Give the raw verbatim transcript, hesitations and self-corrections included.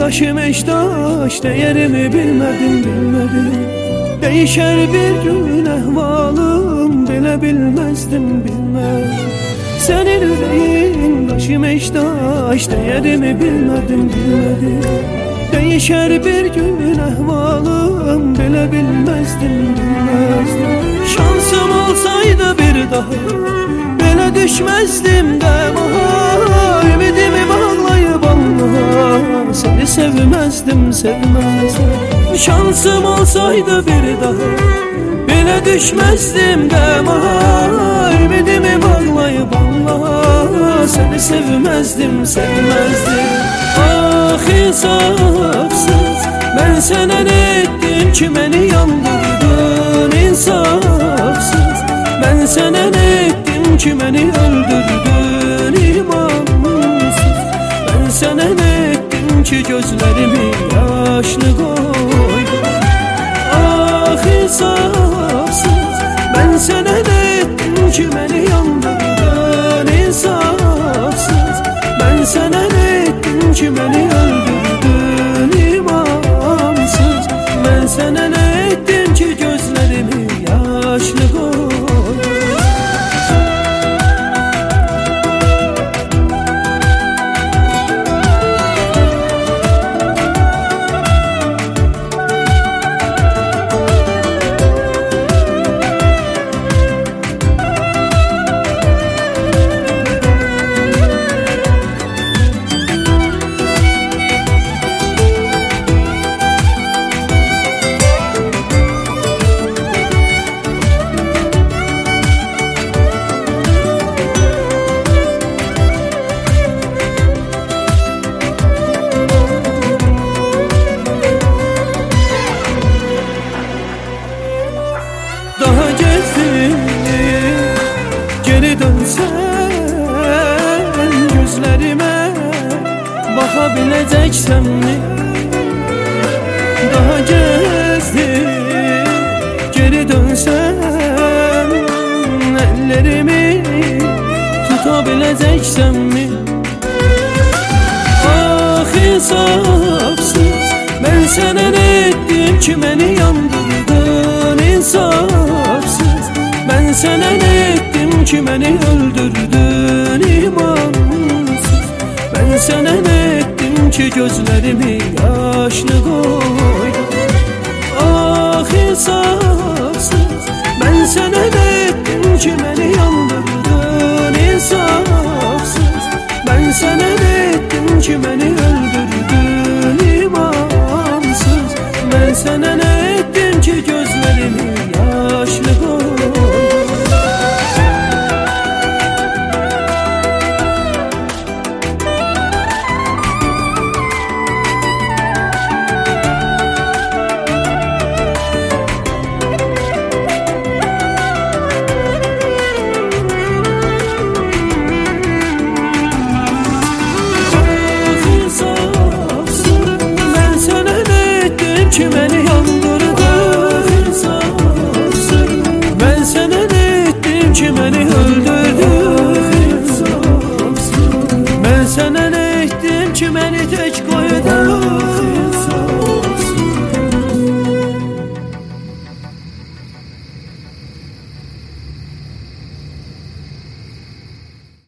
başım eş taş, değerimi bilmedim bilmedim. Değişer bir gün ehvalım, bile bilmezdim bilmem. Senin yüreğin başım eş taş, değerimi bilmedim bilmedim. Değişer bir gün ehvalım, bile bilmezdim bilmezdim. Şansım olsaydı bir daha böyle düşmezdim de aha. Ümidimi bağlayıp Allah'a seni sevmezdim sevmezdim. Şansım olsaydı bir daha böyle düşmezdim de aha. Ümidimi bağlayıp Allah'a seni sevmezdim sevmezdim. Ah insafsız, ben sana ne ettim ki beni yandırdın? İnsafsız, ben sana ne ettim ki beni öldürdün? İmansız, ben sana ne ettim ki gözlerimi yaşlı koydun? Ah insafsız, ben sana ne ettim ki beni yandırdın? İnsafsız, ben sana ne ettim ki beni öldürdün? İmansız, ben sana ne ettim ki gözlerimi yaşlı koydun? Daha gezdim, geri dönsen gözlerime bakabileceksen mi? Daha gezdim, geri dönsen ellerimi tutabileceksen mi? Ah insafsız, ben sana ne ettim ki beni yandırdın? İnsafsız, ben sana ne ettim ki beni öldürdün? İmansız, ben sana ne ettim ki gözlerimi yaşlı koydun? Ah insafsız, ben sana ne ettim ki beni yandırdın? İnsafsız, ben sana ne ettim ki beni öldürdün? İmansız, ben sana ne ettim ki gözlerimi yaşlı koydun? Ki beni yandırdın, insafsız, ben sana ne ettim ki beni öldürdün? İnsafsız, ben sana ne ettim ki beni tek koydun?